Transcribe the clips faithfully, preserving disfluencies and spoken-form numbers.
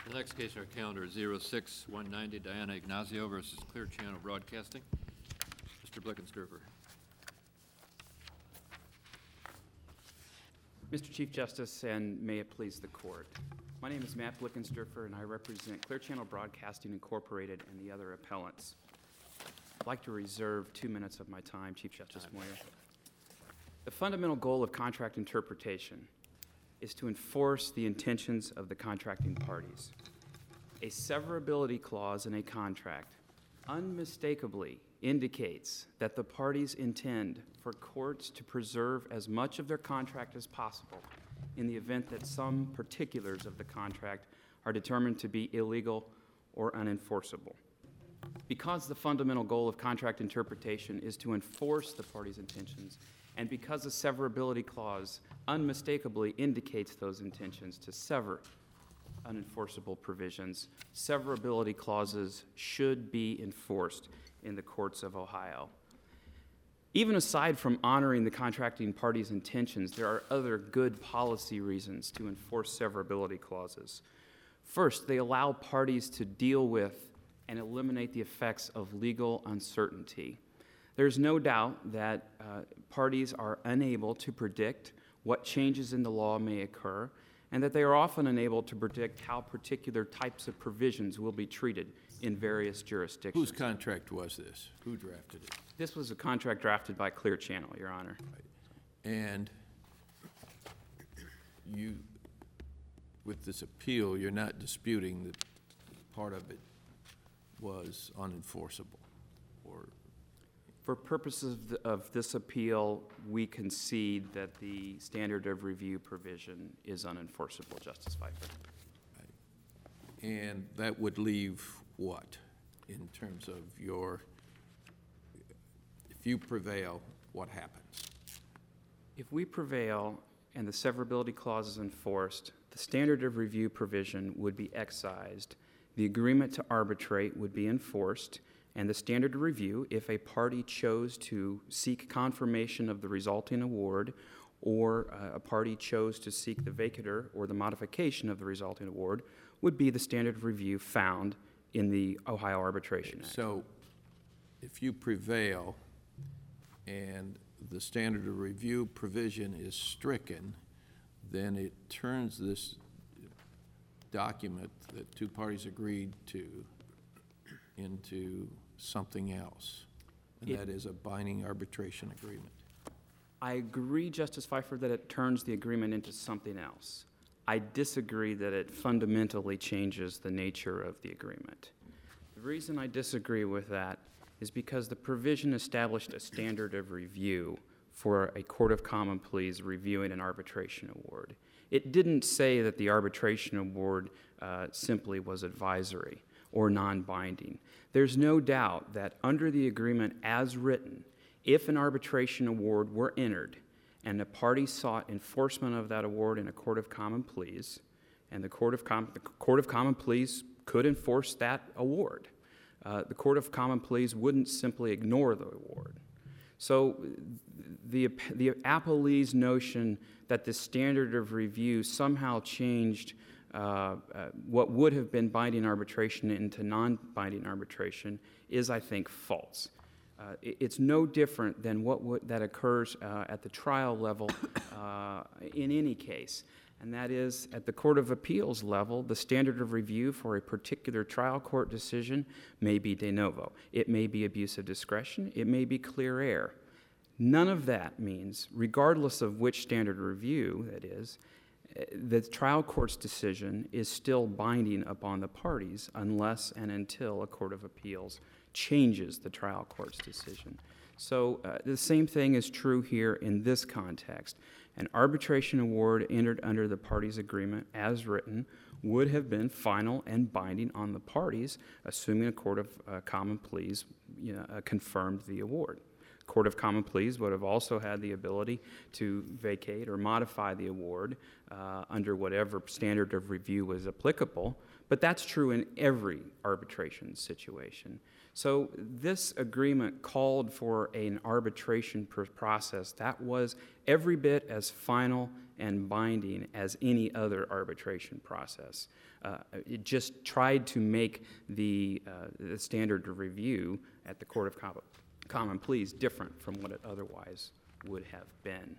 The next case on our calendar is zero six one ninety, Diana Ignazio versus Clear Channel Broadcasting. Mister Blickensderfer. Mister Chief Justice, and may it please the Court. My name is Matt Blickensderfer, and I represent Clear Channel Broadcasting Incorporated and the other appellants. I'd like to reserve two minutes of my time, Chief Justice Moyer. The fundamental goal of contract interpretation is to enforce the intentions of the contracting parties. A severability clause in a contract unmistakably indicates that the parties intend for courts to preserve as much of their contract as possible in the event that some particulars of the contract are determined to be illegal or unenforceable. Because the fundamental goal of contract interpretation is to enforce the parties' intentions, and because the severability clause unmistakably indicates those intentions to sever unenforceable provisions, severability clauses should be enforced in the courts of Ohio. Even aside from honoring the contracting parties' intentions, there are other good policy reasons to enforce severability clauses. First, they allow parties to deal with and eliminate the effects of legal uncertainty. There's no doubt that uh, parties are unable to predict what changes in the law may occur, and that they are often unable to predict how particular types of provisions will be treated in various jurisdictions. Whose contract was this? Who drafted it? This was a contract drafted by Clear Channel, Your Honor. Right. And you, with this appeal, you're not disputing that part of it was unenforceable, or? For purposes of, the, of this appeal, we concede that the standard of review provision is unenforceable, Justice Pfeiffer. Right. And that would leave what in terms of your, if you prevail, what happens? If we prevail and the severability clause is enforced, the standard of review provision would be excised, the agreement to arbitrate would be enforced, and the standard of review, if a party chose to seek confirmation of the resulting award, or uh, a party chose to seek the vacatur or the modification of the resulting award, would be the standard of review found in the Ohio Arbitration Act. So if you prevail and the standard of review provision is stricken, then it turns this document that two parties agreed to into something else, and it, that is a binding arbitration agreement. I agree, Justice Pfeiffer, that it turns the agreement into something else. I disagree that it fundamentally changes the nature of the agreement. The reason I disagree with that is because the provision established a standard of review for a court of common pleas reviewing an arbitration award. It didn't say that the arbitration award uh, simply was advisory or non-binding. There's no doubt that under the agreement as written, if an arbitration award were entered and the party sought enforcement of that award in a court of common pleas, and the court of, com- the court of common pleas could enforce that award, uh, the court of common pleas wouldn't simply ignore the award. So the, the appellee's notion that the standard of review somehow changed Uh, uh, what would have been binding arbitration into non-binding arbitration is, I think, false. Uh, it, it's no different than what would, that occurs uh, at the trial level uh, in any case, and that is at the Court of Appeals level, the standard of review for a particular trial court decision may be de novo. It may be abuse of discretion. It may be clear error. None of that means, regardless of which standard of review that is, the trial court's decision is still binding upon the parties unless and until a court of appeals changes the trial court's decision. So uh, the same thing is true here in this context. An arbitration award entered under the parties' agreement as written would have been final and binding on the parties, assuming a court of uh, common pleas you know, uh, confirmed the award. Court of Common Pleas would have also had the ability to vacate or modify the award uh, under whatever standard of review was applicable, but that's true in every arbitration situation. So this agreement called for an arbitration pr- process that was every bit as final and binding as any other arbitration process. Uh, it just tried to make the, uh, the standard of review at the Court of Com- Common Pleas different from what it otherwise would have been.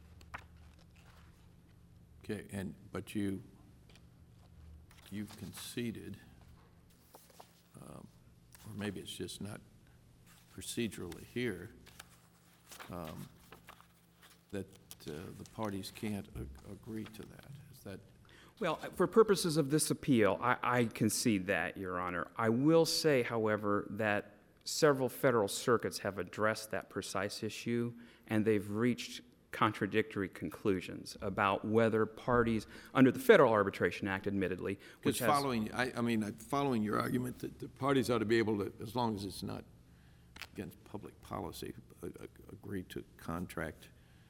Okay, and, but you, you've conceded, um, or maybe it's just not procedurally here, um, that uh, the parties can't ag- agree to that. Is that? Well, for purposes of this appeal, I, I concede that, Your Honor. I will say, however, that several federal circuits have addressed that precise issue, and they've reached contradictory conclusions about whether parties, under the Federal Arbitration Act, admittedly, which Because has... following, I, I mean, uh, following your argument that the parties ought to be able to, as long as it's not against public policy, a- a- agree to contract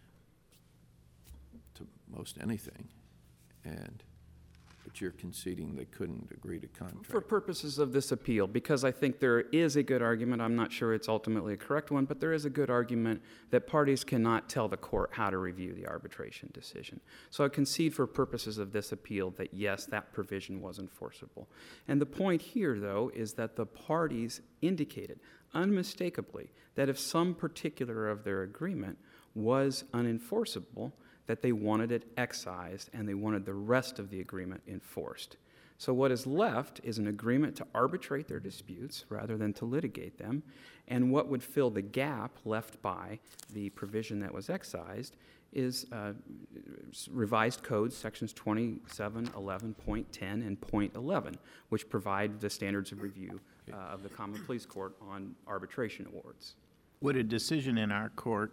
to most anything, and, but you're conceding they couldn't agree to contract. For purposes of this appeal, because I think there is a good argument, I'm not sure it's ultimately a correct one, but there is a good argument that parties cannot tell the court how to review the arbitration decision. So I concede for purposes of this appeal that yes, that provision was enforceable. And the point here, though, is that the parties indicated unmistakably that if some particular of their agreement was unenforceable, that they wanted it excised and they wanted the rest of the agreement enforced. So what is left is an agreement to arbitrate their disputes rather than to litigate them, and what would fill the gap left by the provision that was excised is uh, revised code sections twenty-seven eleven point ten and point eleven, which provide the standards of review uh, of the Common Pleas Court on arbitration awards. Would a decision in our court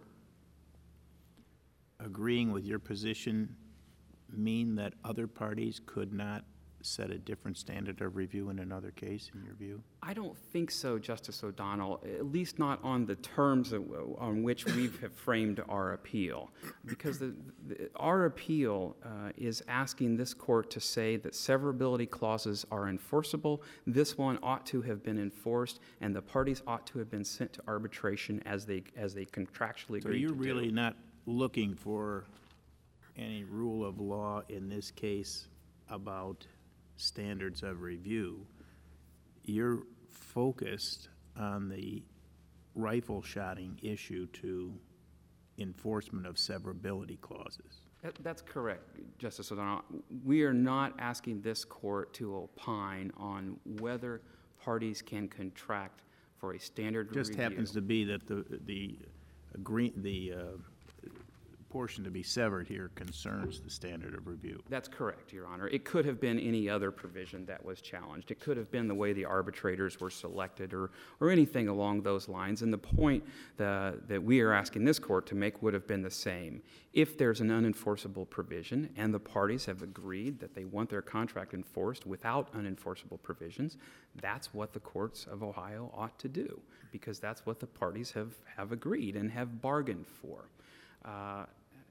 agreeing with your position mean that other parties could not set a different standard of review in another case, in your view? I don't think so, Justice O'Donnell, at least not on the terms of, on which we have framed our appeal. Because the, the, our appeal uh, is asking this court to say that severability clauses are enforceable, this one ought to have been enforced, and the parties ought to have been sent to arbitration as they, as they contractually agreed to do. So you're really not looking for any rule of law in this case about standards of review. You're focused on the rifle shotting issue to enforcement of severability clauses. That, that's correct, Justice O'Donnell. We are not asking this court to opine on whether parties can contract for a standard Just review. happens to be that the the agree the uh, portion to be severed here concerns the standard of review. That's correct, Your Honor. It could have been any other provision that was challenged. It could have been the way the arbitrators were selected or, or anything along those lines. And the point the, that we are asking this court to make would have been the same. If there's an unenforceable provision and the parties have agreed that they want their contract enforced without unenforceable provisions, that's what the courts of Ohio ought to do, because that's what the parties have, have agreed and have bargained for. Uh,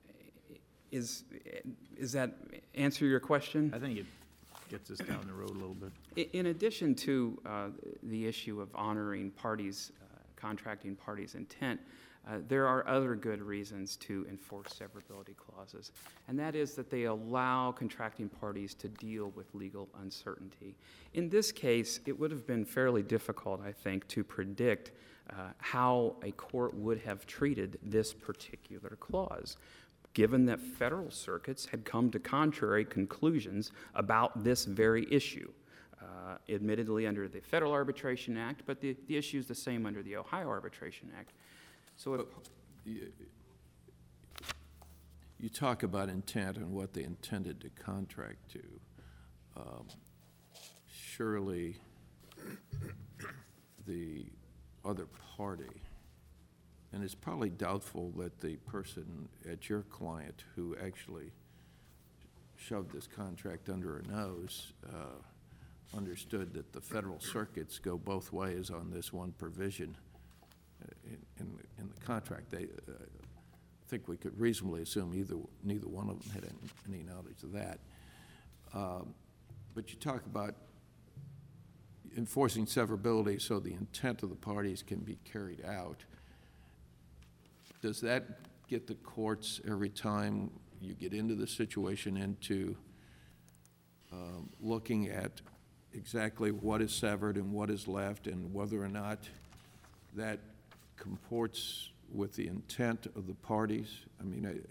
Is, is that answer your question? I think it gets us down the road a little bit. I- In addition to uh, the issue of honoring parties, uh, contracting parties' intent, uh, there are other good reasons to enforce severability clauses, and that is that they allow contracting parties to deal with legal uncertainty. In this case, it would have been fairly difficult, I think, to predict uh, how a court would have treated this particular clause, given that federal circuits had come to contrary conclusions about this very issue, uh, admittedly under the Federal Arbitration Act, but the, the issue is the same under the Ohio Arbitration Act. So if, You you talk about intent and what they intended to contract to. Um, Surely the other party, and it's probably doubtful that the person at your client who actually shoved this contract under her nose uh, understood that the federal circuits go both ways on this one provision uh, in, in, in the contract. They, uh, I think we could reasonably assume either neither one of them had any, any knowledge of that. Um, but you talk about enforcing severability so the intent of the parties can be carried out. Does that get the courts every time you get into the situation into um, looking at exactly what is severed and what is left, and whether or not that comports with the intent of the parties. I mean, I,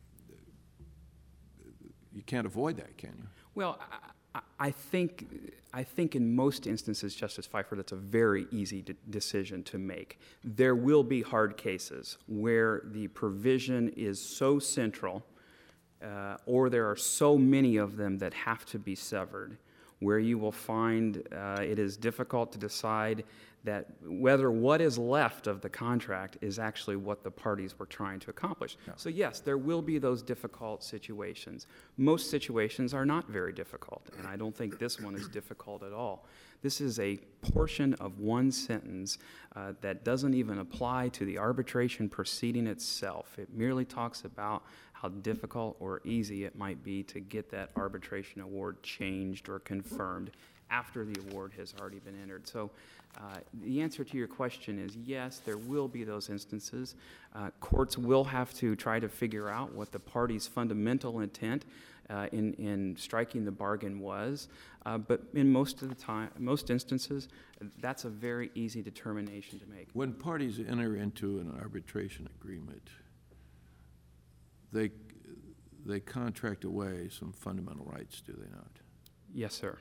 you can't avoid that, can you? Well, I, I think, I think in most instances, Justice Pfeiffer, that's a very easy de- decision to make. There will be hard cases where the provision is so central, uh, or there are so many of them that have to be severed, where you will find uh, it is difficult to decide that whether what is left of the contract is actually what the parties were trying to accomplish. No. So yes, there will be those difficult situations. Most situations are not very difficult, and I don't think this one is difficult at all. This is a portion of one sentence uh, that doesn't even apply to the arbitration proceeding itself. It merely talks about how difficult or easy it might be to get that arbitration award changed or confirmed after the award has already been entered. So uh, the answer to your question is yes, there will be those instances. Uh, courts will have to try to figure out what the party's fundamental intent uh, in, in striking the bargain was, uh, but in most of the time, most instances, that's a very easy determination to make. When parties enter into an arbitration agreement, they, they contract away some fundamental rights, do they not? Yes, sir.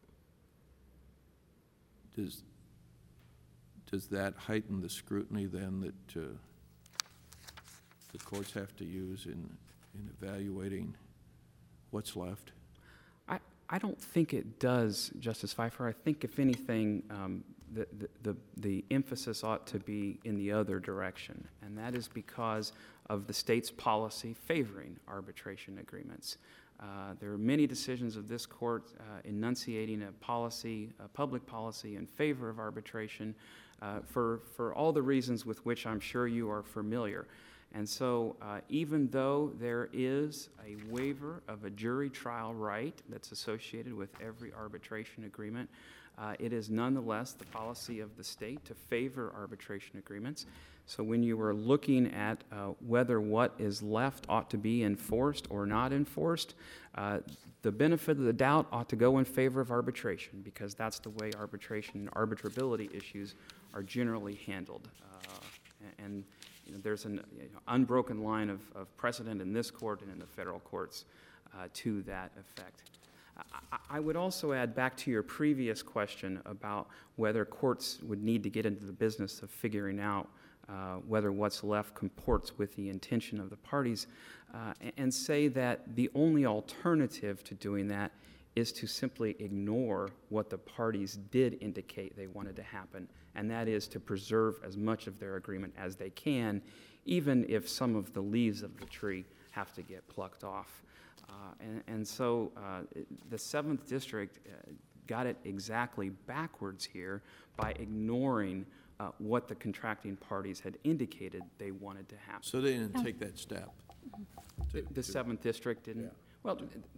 Does, does that heighten the scrutiny then that uh, the courts have to use in, in evaluating what's left? I, I don't think it does, Justice Pfeiffer. I think, if anything, um, the, the, the, the emphasis ought to be in the other direction, and that is because of the state's policy favoring arbitration agreements. Uh, there are many decisions of this court uh, enunciating a policy, a public policy in favor of arbitration uh, for, for all the reasons with which I'm sure you are familiar. And so uh, even though there is a waiver of a jury trial right that's associated with every arbitration agreement, uh, it is nonetheless the policy of the state to favor arbitration agreements. So when you are looking at uh, whether what is left ought to be enforced or not enforced, uh, the benefit of the doubt ought to go in favor of arbitration, because that's the way arbitration and arbitrability issues are generally handled. Uh, and you know, there's an you know, unbroken line of, of precedent in this court and in the federal courts uh, to that effect. I, I would also add, back to your previous question about whether courts would need to get into the business of figuring out Uh, whether what's left comports with the intention of the parties, uh, and, and say that the only alternative to doing that is to simply ignore what the parties did indicate they wanted to happen, and that is to preserve as much of their agreement as they can, even if some of the leaves of the tree have to get plucked off. Uh, and, and so uh, the seventh District uh, got it exactly backwards here by ignoring Uh, what the contracting parties had indicated they wanted to happen. So they didn't take that step? The, the seventh District didn't? Yeah. Well,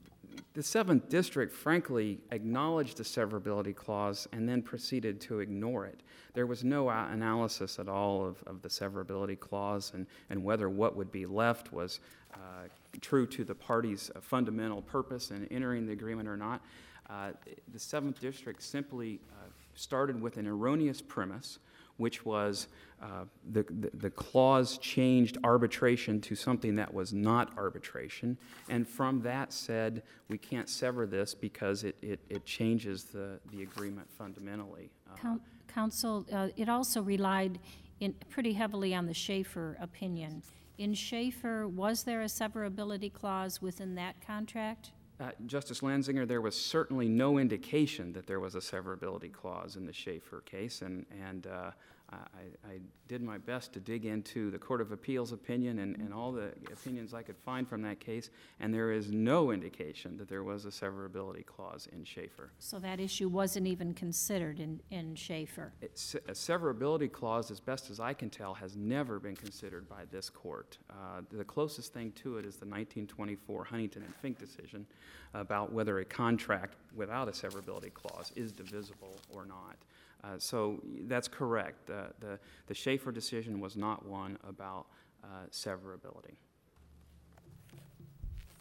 the seventh District frankly acknowledged the severability clause and then proceeded to ignore it. There was no uh, analysis at all of, of the severability clause and, and whether what would be left was uh, true to the party's uh, fundamental purpose in entering the agreement or not. Uh, the seventh District simply uh, started with an erroneous premise, which was uh, the, the, the clause changed arbitration to something that was not arbitration, and from that said, we can't sever this because it, it, it changes the, the agreement fundamentally. Uh, Coun- Counsel, uh, it also relied in, pretty heavily on the Schaefer opinion. In Schaefer, was there a severability clause within that contract? Uh, Justice Lanzinger, there was certainly no indication that there was a severability clause in the Schaefer case, and, and uh, I, I did my best to dig into the Court of Appeals opinion and, and all the opinions I could find from that case, and there is no indication that there was a severability clause in Schaefer. So that issue wasn't even considered in, in Schaefer? It's, a severability clause, as best as I can tell, has never been considered by this court. Uh, the closest thing to it is the nineteen twenty-four Huntington and Fink decision about whether a contract without a severability clause is divisible or not. Uh, so that's correct. Uh, the, the Schaefer decision was not one about uh, severability.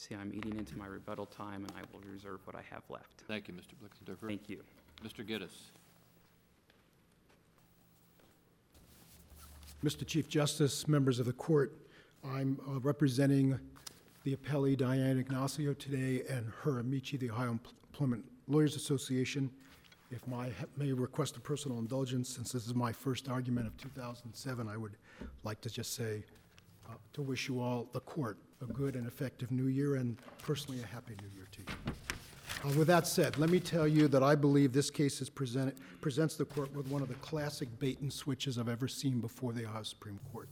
See, I'm eating into my rebuttal time, and I will reserve what I have left. Thank you, Mister Blickensderfer. Thank you. Mister Gittes. Mister Chief Justice, members of the court, I'm uh, representing the appellee Diane Ignacio today and her amici, the Ohio Employment Lawyers Association. If I may request a personal indulgence, since this is my first argument of two thousand seven, I would like to just say uh, to wish you all, the court, a good and effective new year, and personally a happy new year to you. Uh, with that said, let me tell you that I believe this case is presented, presents the court with one of the classic bait and switches I've ever seen before the Ohio Supreme Court.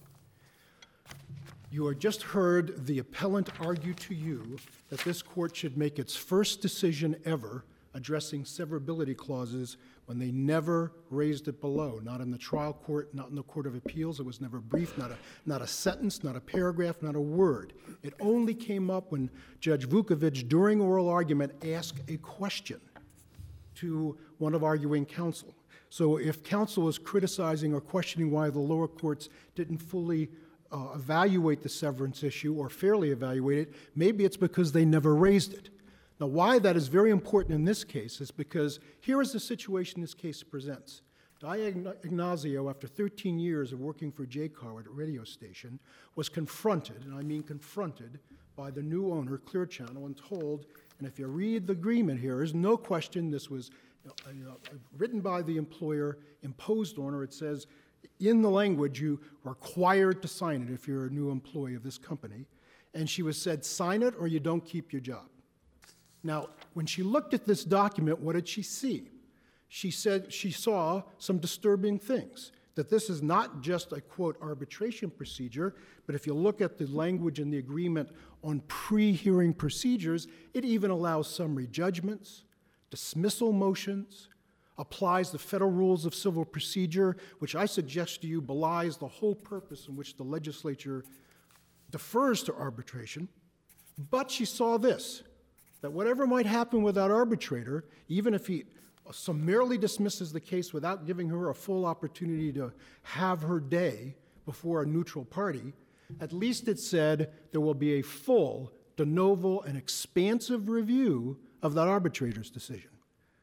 You have just heard the appellant argue to you that this court should make its first decision ever addressing severability clauses when they never raised it below, not in the trial court, not in the Court of Appeals. It was never briefed, not a, not a sentence, not a paragraph, not a word. It only came up when Judge Vukovich, during oral argument, asked a question to one of arguing counsel. So if counsel is criticizing or questioning why the lower courts didn't fully uh, evaluate the severance issue or fairly evaluate it, maybe it's because they never raised it. Now, why that is very important in this case is because here is the situation this case presents. Diane Ignacio, after thirteen years of working for J C A R at a radio station, was confronted, and I mean confronted, by the new owner, Clear Channel, and told, and if you read the agreement here, there's no question this was you know, written by the employer, imposed on her. It says, in the language, you are required to sign it if you're a new employee of this company. And she was said, sign it or you don't keep your job. Now, when she looked at this document, what did she see? She said she saw some disturbing things, that this is not just a, quote, arbitration procedure, but if you look at the language in the agreement on pre-hearing procedures, it even allows summary judgments, dismissal motions, applies the federal rules of civil procedure, which I suggest to you belies the whole purpose in which the legislature defers to arbitration. But she saw this, that whatever might happen with that arbitrator, even if he summarily dismisses the case without giving her a full opportunity to have her day before a neutral party, at least it said there will be a full, de novo, and expansive review of that arbitrator's decision.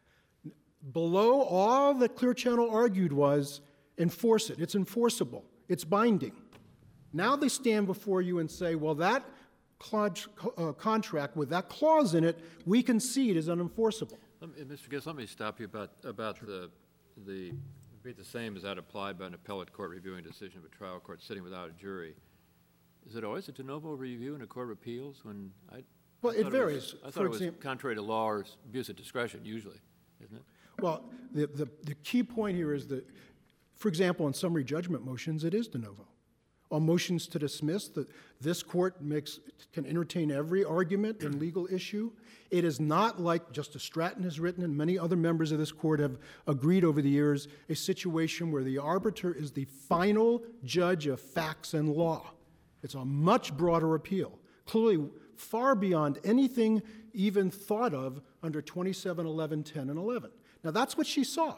Below, all that Clear Channel argued was, enforce it. It's enforceable. It's binding. Now they stand before you and say, well, that Uh, contract with that clause in it, we concede is unenforceable. Let me, Mister Gittes, let me stop you about, about sure. the, the, be the same as that applied by an appellate court reviewing a decision of a trial court sitting without a jury. Is it always a de novo review in a court of appeals when I? Well, I it varies. It was, I For thought it was example, contrary to law or abuse of discretion usually, isn't it? Well, the, the, the key point here is that, for example, on summary judgment motions, it is de novo. On motions to dismiss, the, this court makes, can entertain every argument and legal issue. It is not like Justice Stratton has written and many other members of this court have agreed over the years, a situation where the arbiter is the final judge of facts and law. It's a much broader appeal, clearly far beyond anything even thought of under twenty-seven eleven, ten, and eleven. Now, that's what she saw.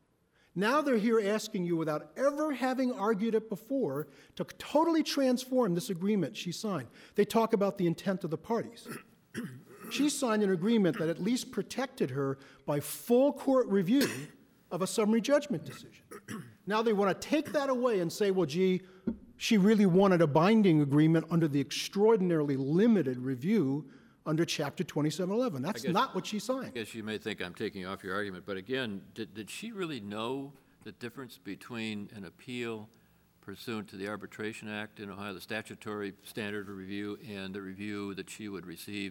Now they're here asking you, without ever having argued it before, to totally transform this agreement she signed. They talk about the intent of the parties. She signed an agreement that at least protected her by full court review of a summary judgment decision. Now they want to take that away and say, well, gee, she really wanted a binding agreement under the extraordinarily limited review under Chapter twenty-seven eleven. That's guess, not what she signed. I guess you may think I'm taking off your argument, but again, did, did she really know the difference between an appeal pursuant to the Arbitration Act in Ohio, the statutory standard of review, and the review that she would receive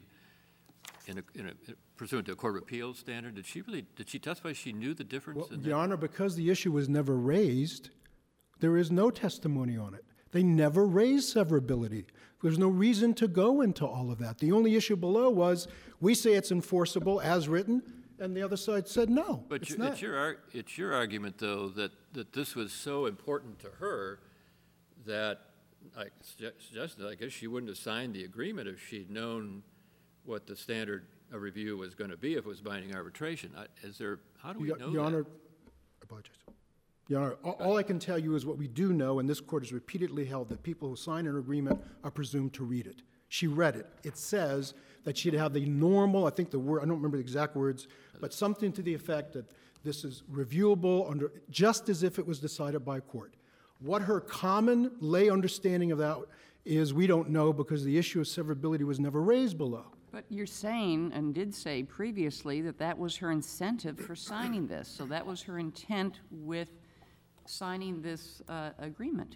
in a, in a, pursuant to a Court of Appeals standard? Did she really, did she testify she knew the difference? Well, in Your that? Honor, because the issue was never raised, there is no testimony on it. They never raised severability. There's no reason to go into all of that. The only issue below was, we say it's enforceable as written, and the other side said no, but it's you, not. It's your, it's your argument, though, that, that this was so important to her that I suggested, I guess she wouldn't have signed the agreement if she'd known what the standard of review was going to be if it was binding arbitration. I, is there, how do we Your, know Your that? Honor, I apologize. Your Honor, all, all I can tell you is what we do know, and this court has repeatedly held that people who sign an agreement are presumed to read it. She read it. It says that she'd have the normal, I think the word, I don't remember the exact words, but something to the effect that this is reviewable under, just as if it was decided by a court. What her common lay understanding of that is, we don't know, because the issue of severability was never raised below. But you're saying, and did say previously, that that was her incentive for signing this. So that was her intent with signing this uh, agreement.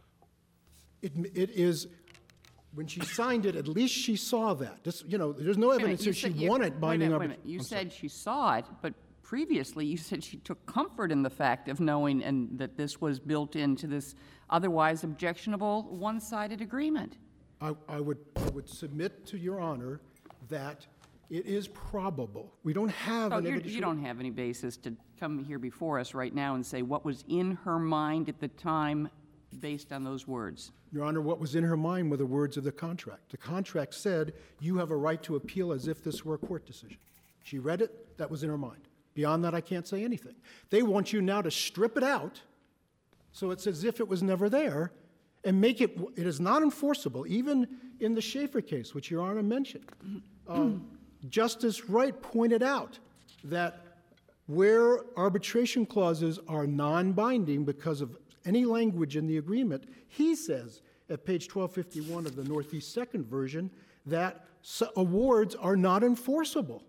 It, it is, when she signed it, at least she saw that. This, you know, there's no Wait a evidence minute, that you she said- you- wanted wait a binding minute, wait a arbitration. minute. You said she saw it, but previously you said she took comfort in the fact of knowing and that this was built into this otherwise objectionable one-sided agreement. I, I would, I would submit to Your Honor that it is probable. We don't have So an you're- evidence. you don't have any basis to come here before us right now and say what was in her mind at the time based on those words. Your Honor, what was in her mind were the words of the contract. The contract said, you have a right to appeal as if this were a court decision. She read it, that was in her mind. Beyond that, I can't say anything. They want you now to strip it out, so it's as if it was never there, and make it, it is not enforceable, even in the Schaefer case, which Your Honor mentioned. Um, Justice Wright pointed out that where arbitration clauses are non-binding because of any language in the agreement, he says at page twelve fifty-one of the Northeast Second version that s- awards are not enforceable.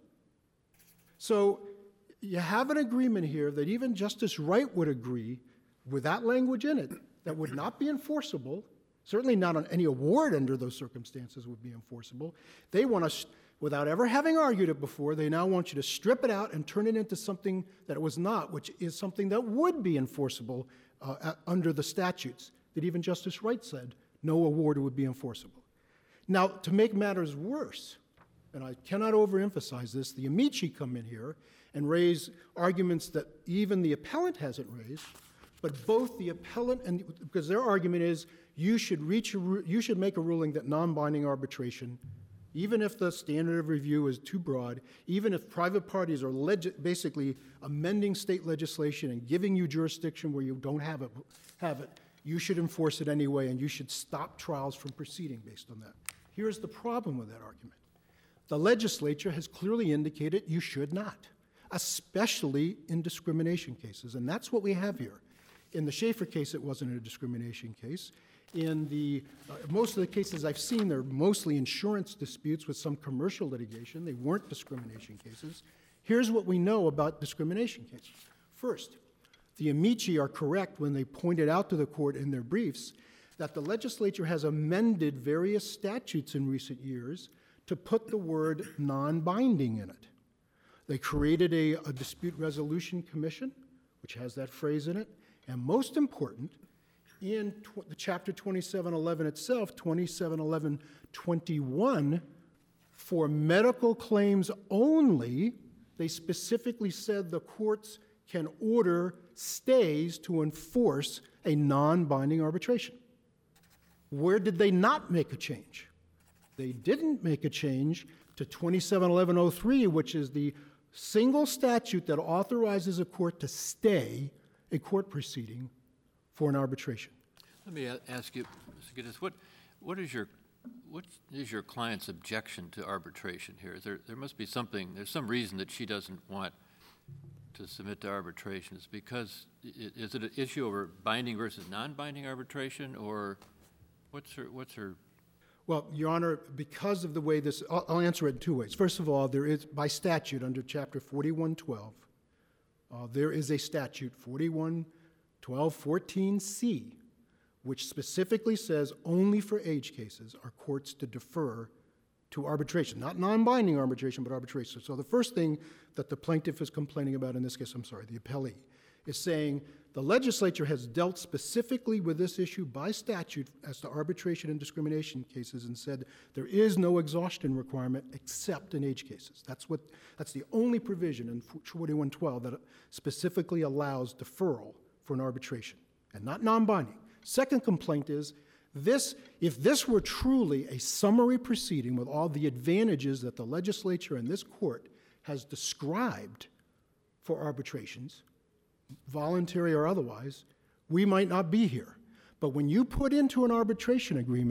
So you have an agreement here that even Justice Wright would agree with that language in it that would not be enforceable, certainly not on any award under those circumstances would be enforceable. They want us, without ever having argued it before, they now want you to strip it out and turn it into something that it was not, which is something that would be enforceable uh, at, under the statutes that even Justice Wright said no award would be enforceable. Now, to make matters worse, and I cannot overemphasize this, the amici come in here and raise arguments that even the appellant hasn't raised, but both the appellant and, because their argument is you should reach, a, you should make a ruling that non-binding arbitration, even if the standard of review is too broad, even if private parties are leg- basically amending state legislation and giving you jurisdiction where you don't have it, have it, you should enforce it anyway, and you should stop trials from proceeding based on that. Here's the problem with that argument. The legislature has clearly indicated you should not, especially in discrimination cases, and that's what we have here. In the Schaefer case, it wasn't a discrimination case. In the, uh, most of the cases I've seen, they're mostly insurance disputes with some commercial litigation. They weren't discrimination cases. Here's what we know about discrimination cases. First, the amici are correct when they pointed out to the court in their briefs that the legislature has amended various statutes in recent years to put the word non-binding in it. They created a, a dispute resolution commission, which has that phrase in it, and most important, in tw- the chapter twenty-seven eleven itself, twenty-seven eleven twenty-one, for medical claims only, they specifically said the courts can order stays to enforce a non-binding arbitration. Where did they not make a change? They didn't make a change to twenty-seven eleven oh three, which is the single statute that authorizes a court to stay a court proceeding for an arbitration. Let me a- ask you, Mister Gittes, what, what is your, what is your client's objection to arbitration here? Is there, there must be something, there's some reason that she doesn't want to submit to arbitration. Is because, i- is it an issue over binding versus non-binding arbitration, or what's her, what's her, Well, Your Honor, because of the way this, I'll, I'll answer it in two ways. First of all, there is, by statute, under Chapter forty-one twelve, uh, there is a statute, forty-one twelve fourteen C, which specifically says only for age cases are courts to defer to arbitration, not non-binding arbitration, but arbitration. So the first thing that the plaintiff is complaining about in this case, I'm sorry, the appellee, is saying the legislature has dealt specifically with this issue by statute as to arbitration and discrimination cases and said there is no exhaustion requirement except in age cases. That's what, that's the only provision in forty-one twelve that specifically allows deferral for an arbitration and not non-binding. Second complaint is this, if this were truly a summary proceeding with all the advantages that the legislature and this court has described for arbitrations, voluntary or otherwise, we might not be here. But when you put into an arbitration agreement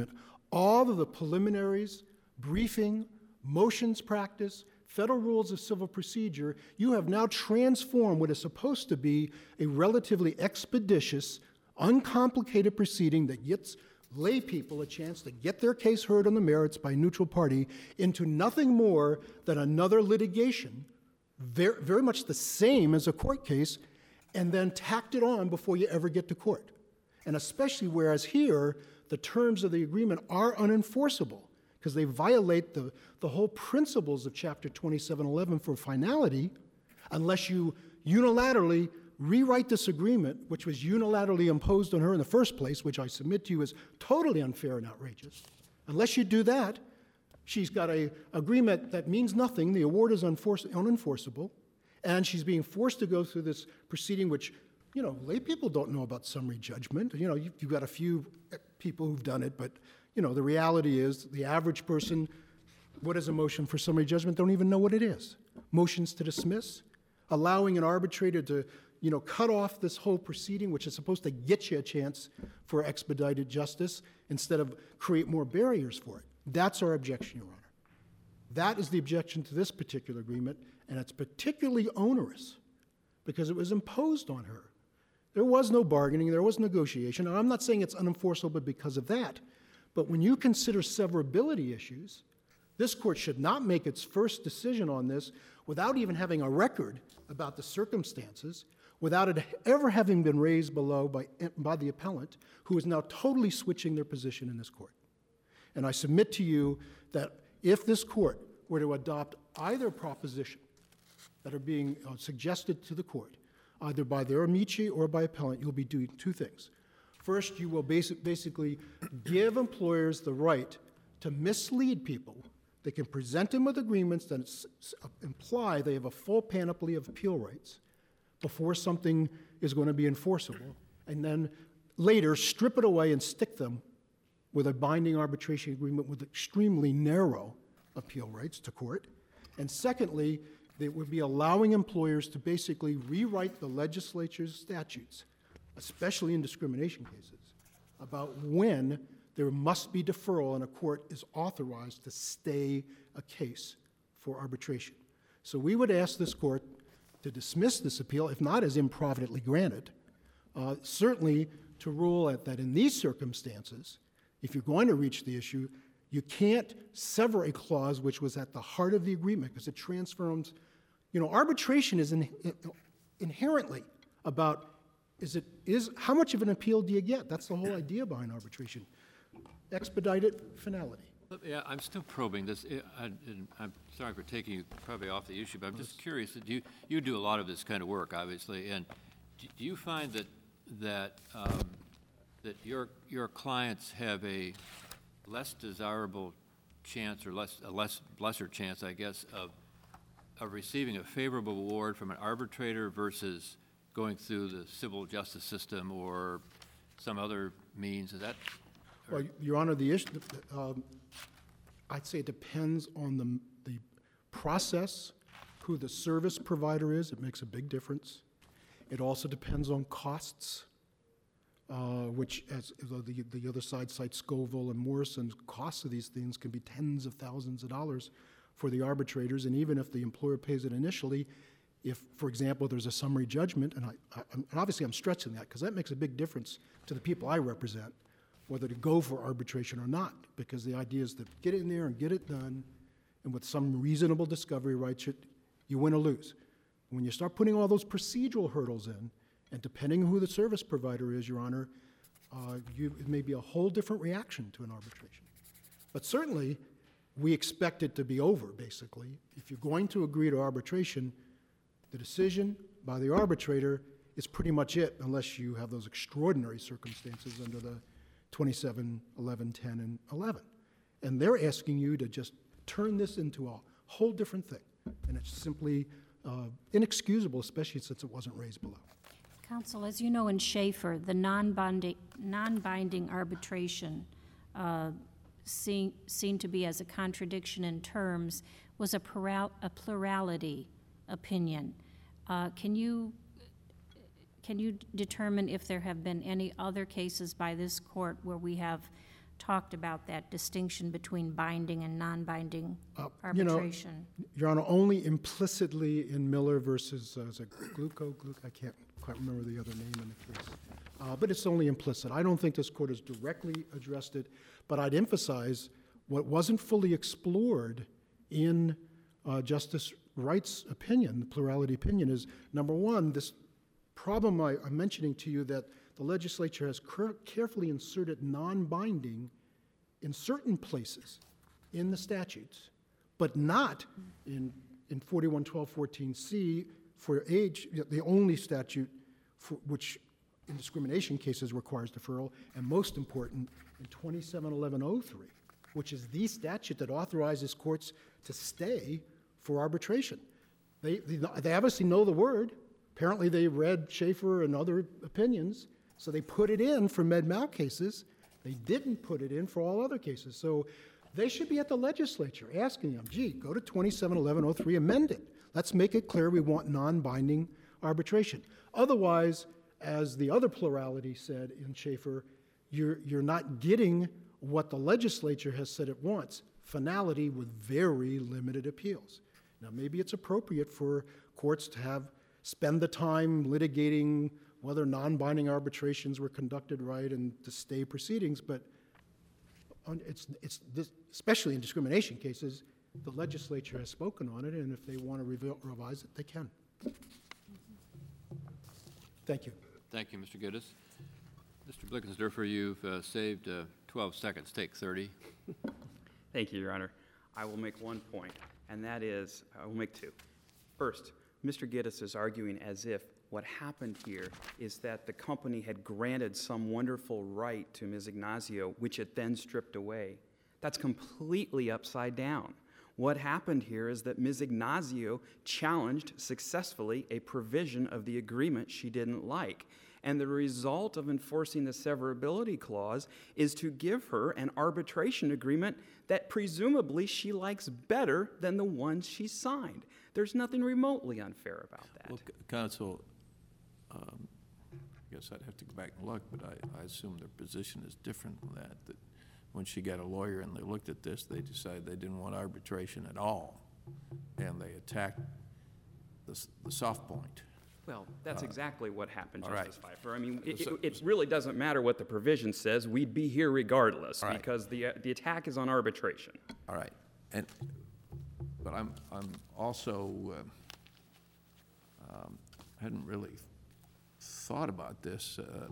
all of the preliminaries, briefing, motions practice, federal rules of civil procedure, you have now transformed what is supposed to be a relatively expeditious, uncomplicated proceeding that gets lay people a chance to get their case heard on the merits by a neutral party into nothing more than another litigation, very, very much the same as a court case, and then tacked it on before you ever get to court. And especially whereas here, the terms of the agreement are unenforceable because they violate the, the whole principles of Chapter twenty-seven eleven for finality unless you unilaterally rewrite this agreement, which was unilaterally imposed on her in the first place, which I submit to you is totally unfair and outrageous. Unless you do that, she's got an agreement that means nothing. The award is unforce- unenforceable, and she's being forced to go through this proceeding, which, you know, lay people don't know about summary judgment. You know, you, you've got a few people who've done it, but, you know, the reality is the average person, what is a motion for summary judgment, don't even know what it is. Motions to dismiss, allowing an arbitrator to, you know, cut off this whole proceeding, which is supposed to get you a chance for expedited justice instead of create more barriers for it. That's our objection, Your Honor. That is the objection to this particular agreement, and it's particularly onerous because it was imposed on her. There was no bargaining, there was negotiation, and I'm not saying it's unenforceable because of that, but when you consider severability issues, this court should not make its first decision on this without even having a record about the circumstances, without it ever having been raised below by, by the appellant, who is now totally switching their position in this court. And I submit to you that if this court were to adopt either proposition that are being uh, suggested to the court, either by their amici or by appellant, you'll be doing two things. First, you will basic, basically give employers the right to mislead people. They can present them with agreements that s- s- imply they have a full panoply of appeal rights before something is going to be enforceable, and then later strip it away and stick them with a binding arbitration agreement with extremely narrow appeal rights to court. And secondly, they would be allowing employers to basically rewrite the legislature's statutes, especially in discrimination cases, about when there must be deferral and a court is authorized to stay a case for arbitration. So we would ask this court to dismiss this appeal, if not as improvidently granted, uh, certainly to rule at, that in these circumstances, if you're going to reach the issue, you can't sever a clause which was at the heart of the agreement because it transforms, you know, arbitration is in, in, inherently about is it is how much of an appeal do you get? That's the whole idea behind arbitration. Expedited finality. Yeah, I'm still probing this. I, I, I'm sorry for taking you probably off the issue, but I'm just curious. Do you, you do a lot of this kind of work, obviously, and do, do you find that that um, that your your clients have a less desirable chance, or less a less lesser chance, I guess, of of receiving a favorable award from an arbitrator versus going through the civil justice system or some other means? Is that? Well, Your Honor, the issue, um, I'd say it depends on the, the process, who the service provider is. It makes a big difference. It also depends on costs, uh, which, as the, the other side cites Scoville and Morrison, costs of these things can be tens of thousands of dollars for the arbitrators. And even if the employer pays it initially, if, for example, there's a summary judgment, and, I, I, and obviously I'm stretching that because that makes a big difference to the people I represent, whether to go for arbitration or not, because the idea is to get in there and get it done, and with some reasonable discovery rights, you win or lose. When you start putting all those procedural hurdles in, and depending on who the service provider is, Your Honor, uh, you, it may be a whole different reaction to an arbitration. But certainly, we expect it to be over, basically. If you're going to agree to arbitration, the decision by the arbitrator is pretty much it, unless you have those extraordinary circumstances under the twenty-seven, eleven, ten, and eleven. And they're asking you to just turn this into a whole different thing. And it's simply uh, inexcusable, especially since it wasn't raised below. Counsel, as you know, in Schaefer, the non-binding, non-binding arbitration uh, seen, seen to be as a contradiction in terms was a, plural, a plurality opinion. Uh, can you Can you determine if there have been any other cases by this court where we have talked about that distinction between binding and non-binding Uh, you know, arbitration. Your Honor, only implicitly in Miller versus, uh, is it Gluco, Gluc, I can't quite remember the other name in the case. Uh, But it's only implicit. I don't think this court has directly addressed it, but I'd emphasize what wasn't fully explored in uh, Justice Wright's opinion, the plurality opinion, is, number one, this problem I, I'm mentioning to you that the legislature has cur- carefully inserted non-binding in certain places in the statutes, but not in, in forty-one twelve fourteen C for age, the only statute for, which in discrimination cases requires deferral, and most important, in twenty-seven eleven oh three, which is the statute that authorizes courts to stay for arbitration. They, they, they obviously know the word. Apparently they read Schaefer and other opinions, so they put it in for med-mal cases. They didn't put it in for all other cases. So they should be at the legislature asking them, gee, go to twenty-seven eleven oh three, amend it. Let's make it clear we want non-binding arbitration. Otherwise, as the other plurality said in Schaefer, you're, you're not getting what the legislature has said it wants, finality with very limited appeals. Now, maybe it's appropriate for courts to have, spend the time litigating whether non-binding arbitrations were conducted right and to stay proceedings, but on, it's, it's this, especially in discrimination cases, the legislature has spoken on it, and if they want to revi- revise it, they can. Thank you. Thank you, Mister Gittes. Mister Blickensderfer, you've uh, saved uh, twelve seconds. Take thirty. Thank you, Your Honor. I will make one point, and that is, I will make two. First, Mister Gittes is arguing as if what happened here is that the company had granted some wonderful right to Miz Ignazio, which it then stripped away. That's completely upside down. What happened here is that Miz Ignazio challenged successfully a provision of the agreement she didn't like. And the result of enforcing the severability clause is to give her an arbitration agreement that presumably she likes better than the one she signed. There's nothing remotely unfair about that. Well, c- counsel, um, I guess I'd have to go back and look, but I, I assume their position is different from that, that when she got a lawyer and they looked at this, they decided they didn't want arbitration at all, and they attacked the, s- the soft point. Well, that's exactly what happened, all right. Justice Pfeiffer. I mean, it, So- it, it really doesn't matter what the provision says. We'd be here regardless All right. because the, uh, the attack is on arbitration. All right, and, but I'm, I'm also, uh, um, hadn't really thought about this. uh,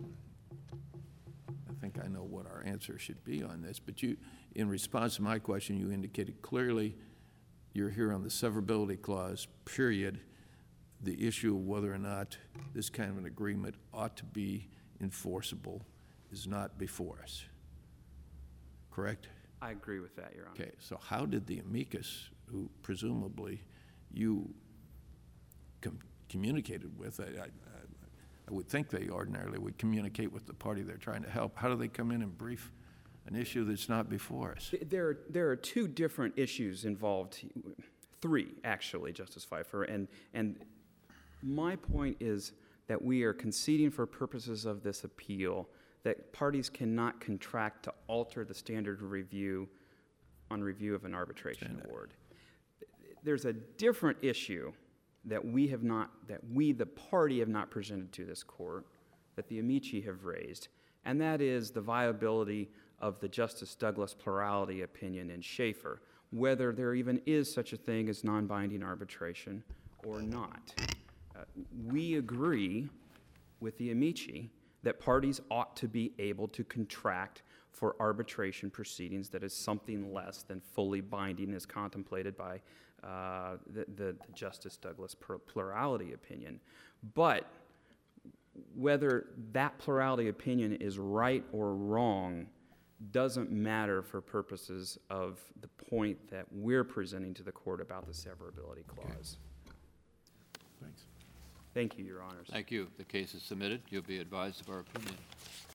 I think I know what our answer should be on this, but you, in response to my question, you indicated clearly you're here on the severability clause, period. The issue of whether or not this kind of an agreement ought to be enforceable is not before us, correct? I agree with that, Your Honor. Okay, so how did the amicus, who presumably you com- communicated with, I, I, I would think they ordinarily would communicate with the party they're trying to help, how do they come in and brief an issue that's not before us? There, there are two different issues involved, three, actually, Justice Pfeiffer, and, and my point is that we are conceding for purposes of this appeal that parties cannot contract to alter the standard of review on review of an arbitration award. There's a different issue that we have not, that we, the party, have not presented to this court, that the amici have raised, and that is the viability of the Justice Douglas plurality opinion in Schaefer, whether there even is such a thing as non-binding arbitration or not. Uh, we agree with the amici that parties ought to be able to contract for arbitration proceedings that is something less than fully binding as contemplated by uh, the, the, the Justice Douglas plurality opinion. But whether that plurality opinion is right or wrong doesn't matter for purposes of the point that we're presenting to the court about the severability clause. Thanks. Thank you, Your Honors. Thank you. The case is submitted. You'll be advised of our opinion.